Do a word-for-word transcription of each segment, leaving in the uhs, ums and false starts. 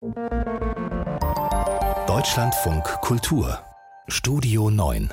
Deutschlandfunk Kultur Studio neun.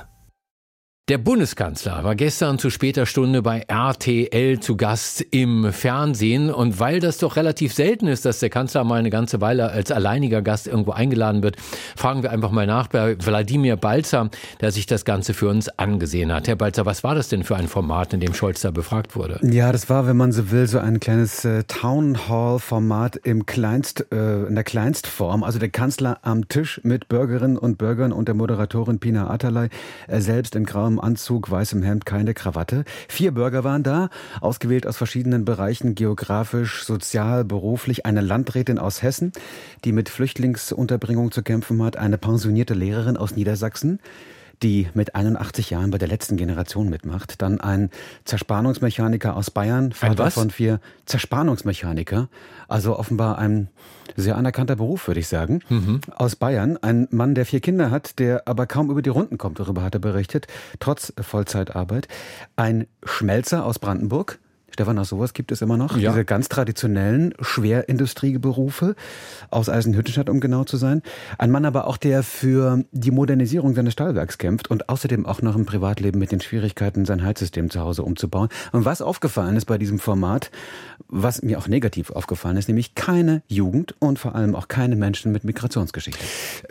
Der Bundeskanzler war gestern zu später Stunde bei R T L zu Gast im Fernsehen. Und weil das doch relativ selten ist, dass der Kanzler mal eine ganze Weile als alleiniger Gast irgendwo eingeladen wird, fragen wir einfach mal nach bei Wladimir Balzer, der sich das Ganze für uns angesehen hat. Herr Balzer, was war das denn für ein Format, in dem Scholz da befragt wurde? Ja, das war, wenn man so will, so ein kleines äh, Town-Hall-Format im Kleinst, äh, in der Kleinstform. Also der Kanzler am Tisch mit Bürgerinnen und Bürgern und der Moderatorin Pina Atalay, er selbst in grauem Anzug, weißem Hemd, keine Krawatte. Vier Bürger waren da, ausgewählt aus verschiedenen Bereichen, geografisch, sozial, beruflich. Eine Landrätin aus Hessen, die mit Flüchtlingsunterbringung zu kämpfen hat. Eine pensionierte Lehrerin aus Niedersachsen, die mit einundachtzig Jahren bei der letzten Generation mitmacht. Dann ein Zerspannungsmechaniker aus Bayern, Vater von vier Zerspannungsmechaniker. Also offenbar ein sehr anerkannter Beruf, würde ich sagen. Mhm. Aus Bayern. Ein Mann, der vier Kinder hat, der aber kaum über die Runden kommt. Darüber hat er berichtet. Trotz Vollzeitarbeit. Ein Schmelzer aus Brandenburg. Stefan, auch sowas gibt es immer noch. Ja. Diese ganz traditionellen Schwerindustrieberufe aus Eisenhüttenstadt, um genau zu sein. Ein Mann aber auch, der für die Modernisierung seines Stahlwerks kämpft und außerdem auch noch im Privatleben mit den Schwierigkeiten, sein Heizsystem zu Hause umzubauen. Und was aufgefallen ist bei diesem Format, was mir auch negativ aufgefallen ist, nämlich keine Jugend und vor allem auch keine Menschen mit Migrationsgeschichte.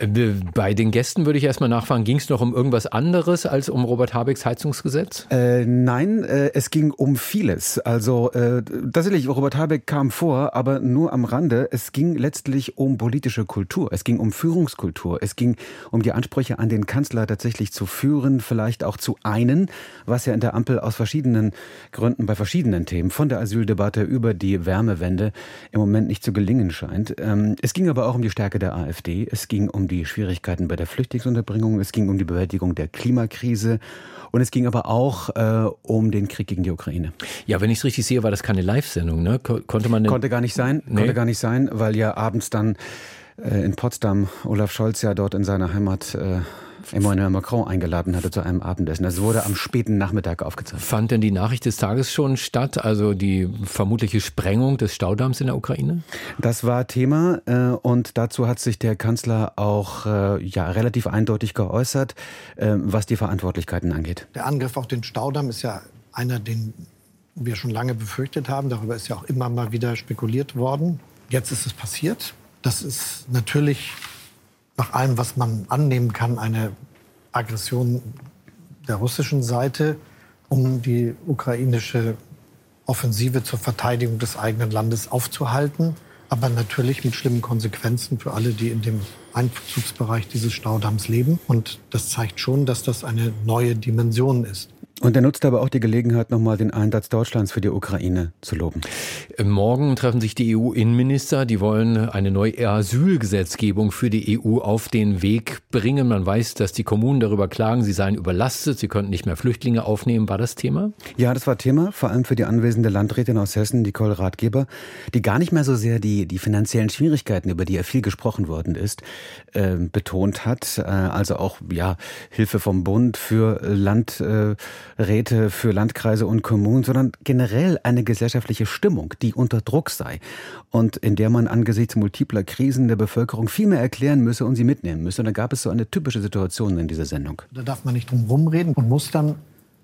Bei den Gästen würde ich erstmal nachfragen, ging es noch um irgendwas anderes als um Robert Habecks Heizungsgesetz? Äh, nein, äh, es ging um vieles. Also äh, tatsächlich, Robert Habeck kam vor, aber nur am Rande. Es ging letztlich um politische Kultur. Es ging um Führungskultur. Es ging um die Ansprüche an den Kanzler tatsächlich zu führen, vielleicht auch zu einen, was ja in der Ampel aus verschiedenen Gründen bei verschiedenen Themen, von der Asyldebatte über die Wärmewende, im Moment nicht zu gelingen scheint. Ähm, es ging aber auch um die Stärke der AfD. Es ging um die Schwierigkeiten bei der Flüchtlingsunterbringung. Es ging um die Bewältigung der Klimakrise. Und es ging aber auch äh, um den Krieg gegen die Ukraine. Ja, wenn ich es richtig sehe, war das keine Live-Sendung, ne? Konnte man denn Konnte gar nicht sein, nee. konnte gar nicht sein, weil ja abends dann äh, in Potsdam Olaf Scholz ja dort in seiner Heimat äh, Emmanuel Macron eingeladen hatte zu einem Abendessen. Das wurde am späten Nachmittag aufgezeichnet. Fand denn die Nachricht des Tages schon statt, also die vermutliche Sprengung des Staudamms in der Ukraine? Das war Thema äh, und dazu hat sich der Kanzler auch äh, ja, relativ eindeutig geäußert, äh, was die Verantwortlichkeiten angeht. Der Angriff auf den Staudamm ist ja einer, den wir schon lange befürchtet haben. Darüber ist ja auch immer mal wieder spekuliert worden. Jetzt ist es passiert. Das ist natürlich nach allem, was man annehmen kann, eine Aggression der russischen Seite, um die ukrainische Offensive zur Verteidigung des eigenen Landes aufzuhalten. Aber natürlich mit schlimmen Konsequenzen für alle, die in dem Einzugsbereich dieses Staudamms leben. Und das zeigt schon, dass das eine neue Dimension ist. Und er nutzt aber auch die Gelegenheit, nochmal den Einsatz Deutschlands für die Ukraine zu loben. Morgen treffen sich die E U-Innenminister. Die wollen eine neue Asylgesetzgebung für die E U auf den Weg bringen. Man weiß, dass die Kommunen darüber klagen, sie seien überlastet, sie könnten nicht mehr Flüchtlinge aufnehmen. War das Thema? Ja, das war Thema, vor allem für die anwesende Landrätin aus Hessen, Nicole Ratgeber, die gar nicht mehr so sehr die, die finanziellen Schwierigkeiten, über die ja viel gesprochen worden ist, äh, betont hat. Äh, also auch ja Hilfe vom Bund für Land äh, Räte für Landkreise und Kommunen, sondern generell eine gesellschaftliche Stimmung, die unter Druck sei und in der man angesichts multipler Krisen der Bevölkerung viel mehr erklären müsse und sie mitnehmen müsse. Und da gab es so eine typische Situation in dieser Sendung. Da darf man nicht drum rumreden und muss dann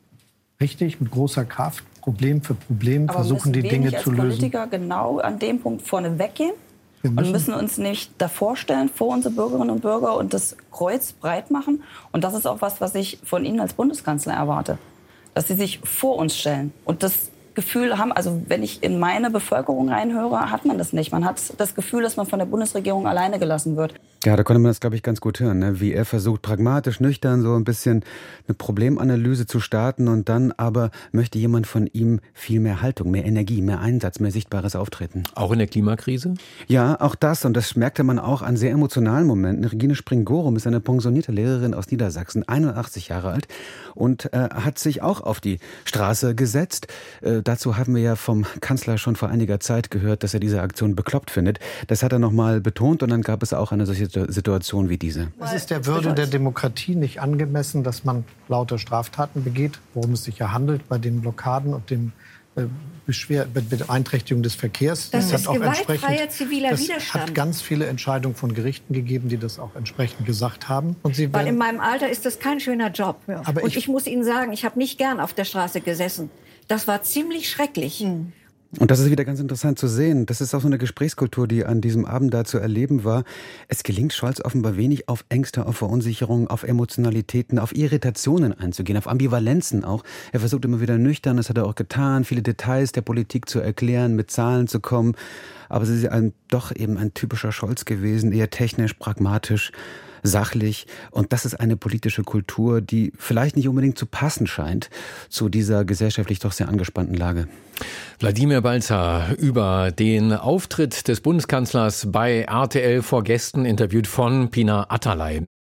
richtig mit großer Kraft Problem für Problem Aber versuchen, die Dinge zu lösen. Aber müssen wir nicht als Politiker genau an dem Punkt vorne weggehen? Wir müssen und müssen uns nicht davor stellen, vor unsere Bürgerinnen und Bürger und das Kreuz breit machen. Und das ist auch was, was ich von Ihnen als Bundeskanzler erwarte. Dass sie sich vor uns stellen und das Gefühl haben, also wenn ich in meine Bevölkerung reinhöre, hat man das nicht. Man hat das Gefühl, dass man von der Bundesregierung alleine gelassen wird. Ja, da konnte man das, glaube ich, ganz gut hören, ne? Wie er versucht, pragmatisch, nüchtern so ein bisschen eine Problemanalyse zu starten und dann aber möchte jemand von ihm viel mehr Haltung, mehr Energie, mehr Einsatz, mehr sichtbares Auftreten. Auch in der Klimakrise? Ja, auch das und das merkte man auch an sehr emotionalen Momenten. Regine Spring-Gorum ist eine pensionierte Lehrerin aus Niedersachsen, einundachtzig Jahre alt und äh, hat sich auch auf die Straße gesetzt. Äh, dazu haben wir ja vom Kanzler schon vor einiger Zeit gehört, dass er diese Aktion bekloppt findet. Das hat er nochmal betont und dann gab es auch eine solche Situation wie diese. Es ist der Würde der Demokratie nicht angemessen, dass man lauter Straftaten begeht, worum es sich ja handelt bei den Blockaden und den Beschwer- Beeinträchtigung des Verkehrs. Das es ist hat auch gewaltfreier ziviler es Widerstand. hat ganz viele Entscheidungen von Gerichten gegeben, die das auch entsprechend gesagt haben. Und Sie Weil werden, in meinem Alter ist das kein schöner Job. Aber Und ich- ich muss Ihnen sagen, ich habe nicht gern auf der Straße gesessen. Das war ziemlich schrecklich. Und das ist wieder ganz interessant zu sehen. Das ist auch so eine Gesprächskultur, die an diesem Abend da zu erleben war. Es gelingt Scholz offenbar wenig, auf Ängste, auf Verunsicherungen, auf Emotionalitäten, auf Irritationen einzugehen, auf Ambivalenzen auch. Er versucht immer wieder nüchtern, das hat er auch getan, viele Details der Politik zu erklären, mit Zahlen zu kommen. Aber es ist ein, doch eben ein typischer Scholz gewesen, eher technisch, pragmatisch, sachlich. Und das ist eine politische Kultur, die vielleicht nicht unbedingt zu passen scheint zu dieser gesellschaftlich doch sehr angespannten Lage. Wladimir Balzer über den Auftritt des Bundeskanzlers bei R T L vor Gästen, interviewt von Pina Atalay.